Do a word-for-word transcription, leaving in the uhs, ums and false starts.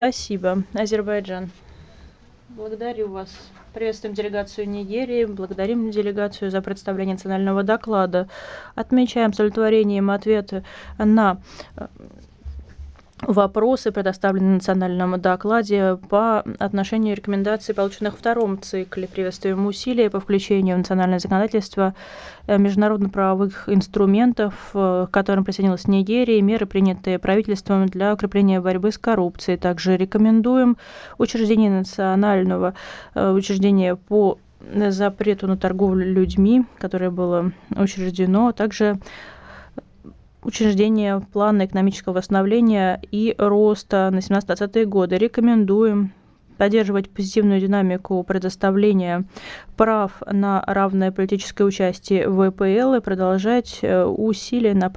Спасибо, Азербайджан. Благодарю вас. Приветствуем делегацию Нигерии, благодарим делегацию за представление национального доклада. Отмечаем с удовлетворением ответы на вопросы, предоставленные в национальном докладе по отношению рекомендаций, полученных в втором цикле. Приветствуем усилия по включению в национальное законодательство международно-правовых инструментов, к которым присоединилась Нигерия, и меры, принятые правительством для укрепления борьбы с коррупцией. Также рекомендуем учреждение национального учреждения по запрету на торговлю людьми, которое было учреждено, а также учреждение плана экономического восстановления и роста на семнадцатый-двадцатые годы. Рекомендуем поддерживать позитивную динамику предоставления прав на равное политическое участие в вэ пэ эл и продолжать усилия на